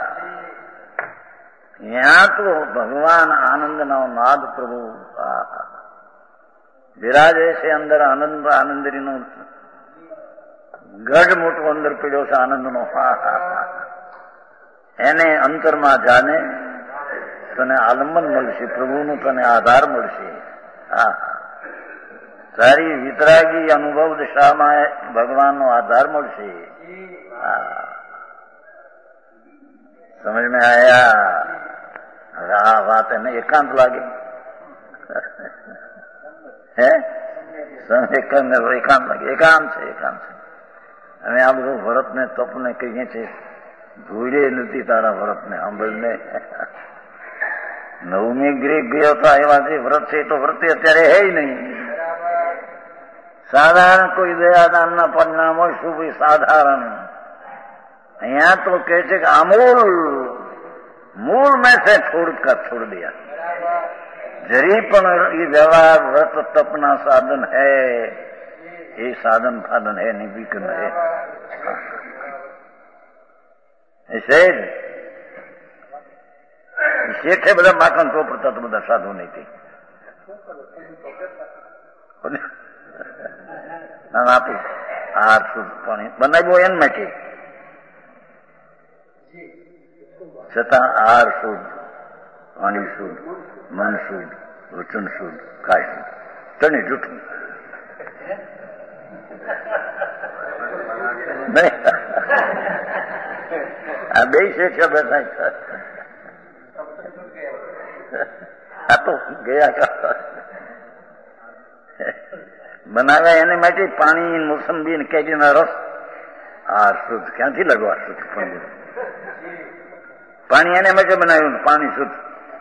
यहाँ तो भगवान आनंद नो नाद प्रभु विराजे से अंदर आनंद आनंदरी नो गढ़ मोटो अंदर पीड़ो से आनंद नो हा हा एने अंतर में जाने तने आलम्बन मळशे, प्रभु नु तने आधार मळशे। हा सारी वितरागी अनुभव दिशा में भगवान नो आधार मळशे। हा समझ में आया? हाँ बात है ना, एकांत लागे है एकांत लागे, एकांत છે એકાંત છે। અને આ બધું ભરતને તપને કહીએ છે, ભૂલે નથી તારા ભરતને સાંભળને। નવમી ગ્રીક ગયો તો એવા જે વ્રત છે તો વ્રતે અત્યારે હે નહીં। સાધારણ કોઈ દયાદાનના પરિણામો શુભ સાધારણ। यहाँ तो कहते कि आमूल मूल में से छोड़कर छोड़ दिया। जरी पण ये व्यवहार व्रत तपना साधन है, ये साधन साधन है नहीं, विघ्न है। ऐसे શેઠે બધા માખણ ચોપડતા તો બધા સાધુ નહીં થઈ આપી આ પાણી બનાવ્યો એમ માટે છતાં આહાર શુદ્ધ, પાણી શુદ્ધ, મન શુદ્ધ, વચન શુદ્ધ, કાય શુદ્ધ, તને જૂઠું નહીં। આ બે શેઠે બેઠા આ તો ગયા બનાવ્યા એને માટે પાણી, મોસંબી ને કેરીના રસ આ શુદ્ધ ક્યાંથી લગવા શુદ્ધ પાણી એને માટે બનાવ્યું, પાણી શુદ્ધ।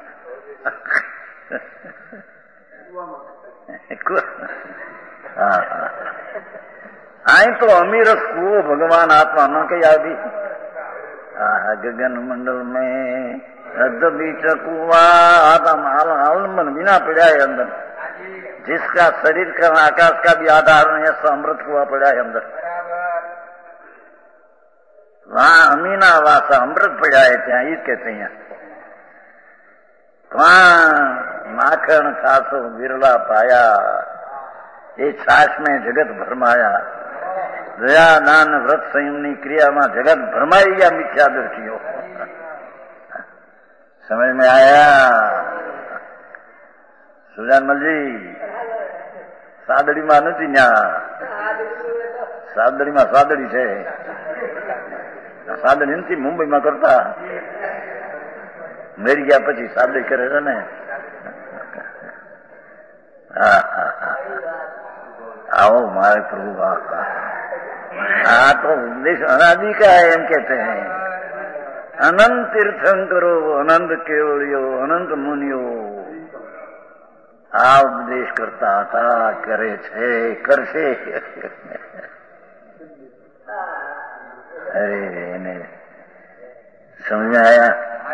आई तो अमीरस कुओं भगवान आत्मा न कही आदि गगन मंडल में रद्द बीच कुआ आदम आलम्बन बिना पड़ा है अंदर, जिसका शरीर का आकाश का भी आधार नहीं है, सो अमृत कुआ पड़ा है अंदर। वहां अमीना वासा अमृत पड़ा है, त्या ये कहते हैं। वहां माखन खासो बिरला पाया, ये छाछ में जगत भरमाया। दया दान व्रत संयमनी क्रियाમાં જગત ભરમાઈ ગયા મિથ્યા દૃષ્ટિઓ. समझ में आया? સુજાનમલ जी સાદડીમાં નથી, ન્યા સાદડીમાં સાદડી છે. સાદડી નથી મુંબઈમાં કરતા, મરી ગયા પછી સાદડી કરે છે ને. હા હા હા, आओ मारे प्रभु बाबा. हाँ तो उपदेश अनादि का है, हम कहते हैं अनंत तीर्थंकरो अनंत केवलियो अनंत मुनियो आ उपदेश करता था, करे छे करशे. अरे ने समझ में आया?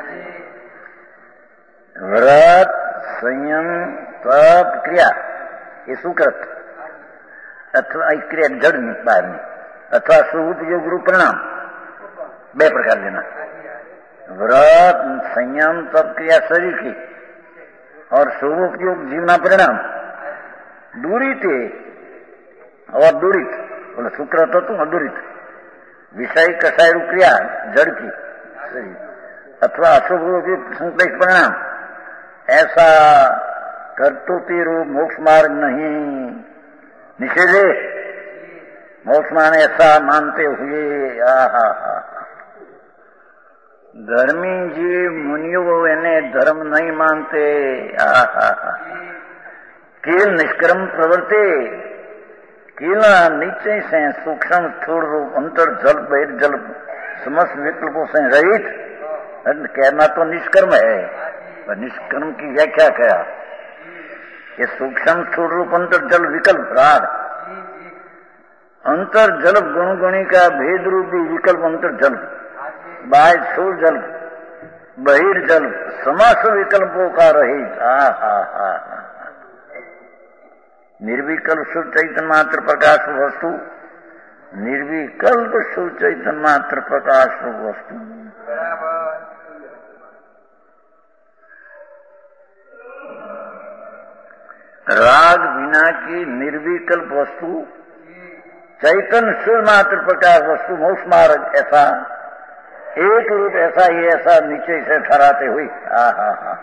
व्रत संयम तप क्रिया ये सुकृत अथवा क्रिया जड़नी बहारनी अथवा सुपयोग रूप परिणाम બે પ્રકાર લેના. व्रत संयम तप क्रिया शरीर की और शुभोपयोग जीवना परिणाम दूरित और दूरित बोले सुकृत तो अदूरित विषय कषाय रूप क्रिया जड़ की शरीर अथवा अशुभोपयोग संकलेश परिणाम ऐसा कर्तृत्व रूप मोक्ष मार्ग नहीं निषेधे. मोक्ष मान ऐसा मानते हुए आहा धर्मी जीव मुनियों इन्हें धर्म नहीं मानते. आहा कील निष्कर्म प्रवृत्ति कील नीचे से सूक्ष्म स्थूल रूप अंतर जल बहिर्जल समस्त विकल्पों से रहित कहना तो निष्कर्म है, पर निष्कर्म की व्याख्या क्या? ये सूक्ष्म स्थूल रूप अंतर जल विकल्प राग अंतर जल गुण गुणी का भेद रूपी विकल्प अंतर जल बाह्य स्थूल जल बहिर्जल समस्त विकल्पों का रहित. हा हा निर्विकल्प शुद्ध चैतन्य मात्र प्रकाश वस्तु निर्विकल्प शुद्ध चैतन्य मात्र प्रकाश वस्तु. राग बिना की निर्विकल्प वस्तु चैतन्य शुद्ध मात्र प्रकाश वस्तु मोक्ष मार्ग ऐसा एक रूप ऐसा ही ऐसा नीचे से ठहराते हुए हा हा हा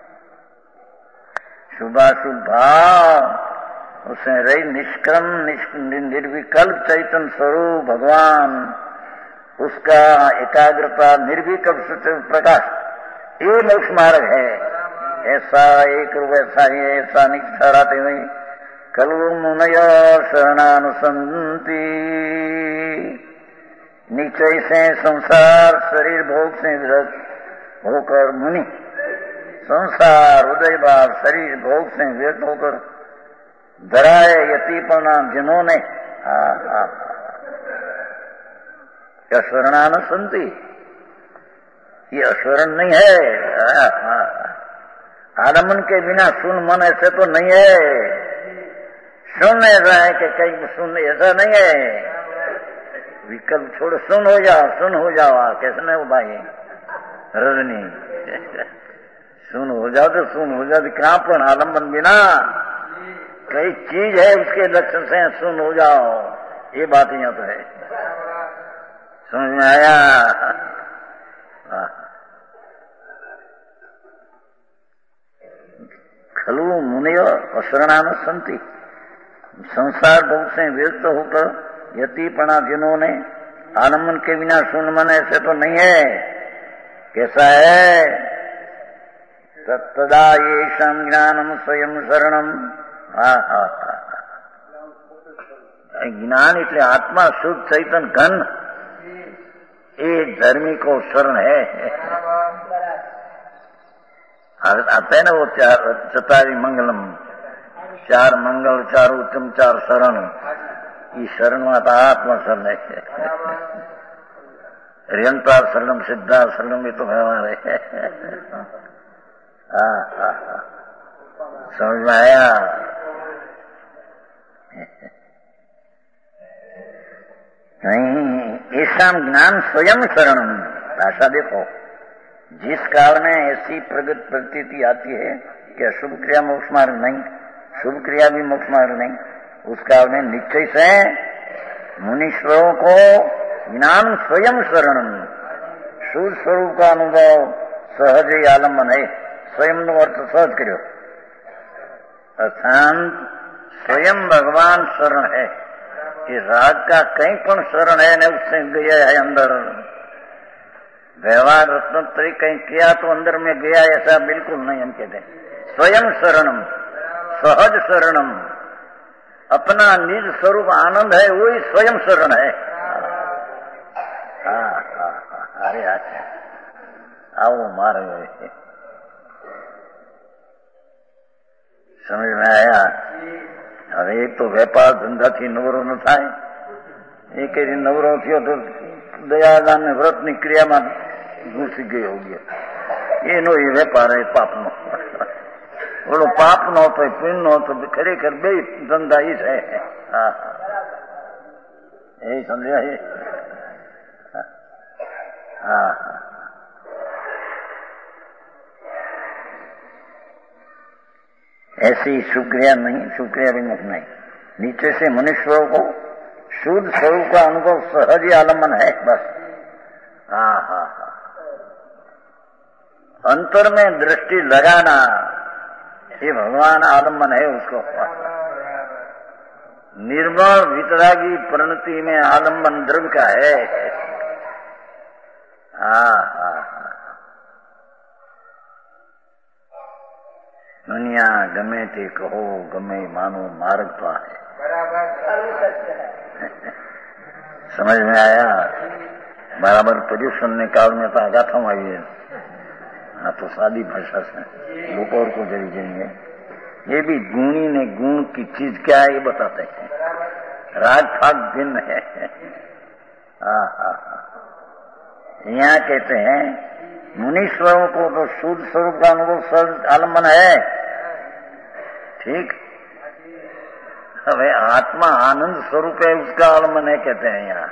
शुभाशुभ भाव उसमें रही निष्क्रम निर्विकल्प चैतन्य स्वरूप भगवान उसका एकाग्रता निर्विकल्प प्रकाश ये मोक्ष मार्ग है. ऐसा एक रूप ऐसा ही ऐसा नीचे ठहराते हुए कलु मुनय शरणानुसंति नीचे से संसार शरीर भोग से विरक्त होकर मुनि संसार उदय भाव शरीर भोग से विरक्त होकर धराए यति परिणाम जिन्होंने शरणानुसंति ये अशरण नहीं है. आलमन के बिना सुन मन ऐसे तो नहीं है. सुन ऐसा है कि कहीं सुन ऐसा नहीं है. विकल्प छोड़ सुन हो जाओ सुन हो जाओ कैसे नहीं हो भाई रजनी सुन हो जाओ तो सुन हो जाओ. कहाँ पर आलम्बन बिना कई चीज है उसके लक्षण से सुन हो जाओ. ये बात यहाँ तो है. समझ में आया? खलु मुनियो अशरणानुसंति संसार भोग से विरक्त होकर यतिपणा जिन्होंने आलम्बन के बिना सुन मन ऐसे तो नहीं है. कैसा है? तदा ये ज्ञानम स्वयं शरणम. हा हा ज्ञान એટલે આત્મા શુદ્ધ ચૈતન ઘન એ ધર્મી को शरण है. आता है ना वो चार चतारी मंगलम चार मंगल चार उत्तम चार शरण. ये शरण माता आत्मा शरण है. रियंतार शरणम सिद्धार शरणम ये तो है हमारे. हाँ हाँ हाँ समझ में आया? नहीं ऐसा ज्ञान स्वयं शरणम. भाषा देखो जिस काल में ऐसी प्रगत प्रतीति आती है कि अशुभ क्रिया मोक्ष मार्ग नहीं शुभ क्रिया भी मोक्ष मार्ग नहीं उस काल में निश्चय से मुनीश्वरों को ज्ञान स्वयं शरणम, शुद्ध स्वरूप का अनुभव सहज ही आलम्बन है। स्वयं નો અર્થ સહજ કર્યો, અર્થાત स्वयं भगवान शरण है। ये राग का कहीं पण शरण है न उससे गया है अंदर। व्यवहार रत्नोत्तरी कहीं किया तो अंदर में गया, ऐसा बिल्कुल नहीं। हम कहते हैं स्वयं शरणम, सहज शरणम, अपना निज स्वरूप आनंद है वही स्वयं शरण है। हाँ हाँ हाँ, अरे अच्छा आओ मारे समझ में आया। હવે એક તો વેપાર ધંધાથી નવરો ન થાય, એક નવરો થયો તો દયાદાન ને વ્રતની ક્રિયામાં ઘૂસી ગયો ગયો, એનો એ વેપાર એ પાપનો। ઓલો પાપનો તો પુણ્યનો તો ખરેખર બે ધંધા એ છે। હા એ સમજ્યા? હા હા ऐसी शुक्रिया नहीं, शुक्रिया भी नहीं। नीचे से मनुष्यों को शुद्ध स्वरूप का अनुभव सहज ही आलम्बन है बस। हाँ हाँ हाँ, अंतर में दृष्टि लगाना ये भगवान आलम्बन है उसको। निर्मल वितरागी प्रणति में आलम्बन द्रव्य का है। हाँ हाँ हाँ, दुनिया गमे ते कहो गमे मानो मार्ग तो है। समझ में आया? बराबर प्रदूषण ने काल में तो गाथा आई है। हाँ तो सादी भाषा से लोग और को जरी जाएंगे। ये भी गुणी ने गुण की चीज क्या है ये बताते हैं। राग फाग भिन्न है। हाँ हाँ हाँ, यहाँ कहते हैं मुनीश्वरों को तो शुद्ध स्वरूप का अनुभव सहज आलम्बन है। ठीक, હવે आत्मा आनंद स्वरूप है उसका आलम्बन है कहते हैं यहाँ।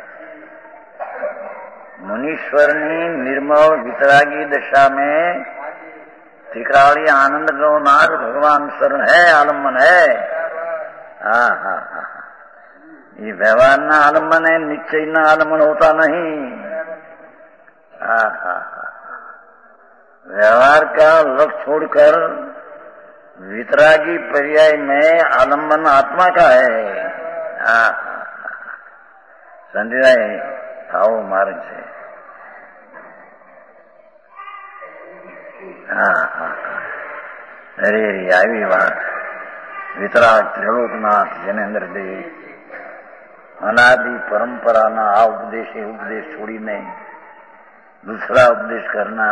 मुनीश्वरनी निर्मल वितरागी दशा में त्रिकाली आनंद गौनाथ भगवान शरण है, आलम्बन है। हाँ हाँ हाँ, ये व्यवहार ना आलम्बन है, निश्चय ना आलम्बन होता नहीं। हाँ हाँ हाँ, व्यवहार का लक्ष्य छोड़कर वितरागी पर्याय में आलम्बन आत्मा का है। हाँ समझ रहे? आओ मार्ग से। हाँ हाँ हाँ, अरे આવી વાત। વિતરાગ ત્રિલોકનાથ જનેન્દ્ર દેવ અનાદિ પરંપરાના આ ઉપદેશ એ ઉપદેશ છોડીને दूसरा उपदेश करना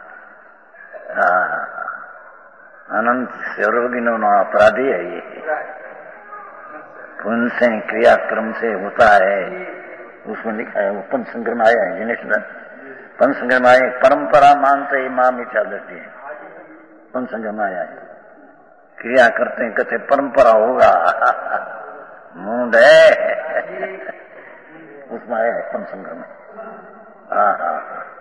अनंत सर्वज्ञों नो अपराधी है। ये पुण्य से क्रियाक्रम से होता है। उसमें लिखा है, वो पंच संग्रह में आया है जिनेश पंच संग्रह में आया, परंपरा मानते ही मां मिथ्या दृष्टि है। पंच संग्रह में आया है, क्रिया करते हैं कहते परंपरा होगा, मूड है। उसमें आया है पंच संग्रह में। हाँ हाँ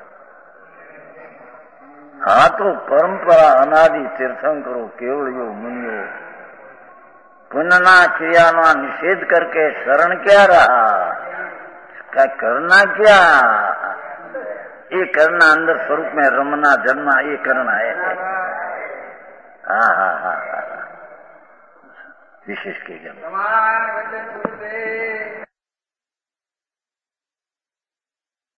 हाँ, तो परंपरा अनादि तीर्थंकरो केवलियो मुनियो पुण्यना क्रियाना निषेध करके शरण क्या रहा? क्या करना? क्या ये करना अंदर स्वरूप में रमना जन्मा ये करना है। हाँ हाँ हाँ हाँ, विशेष के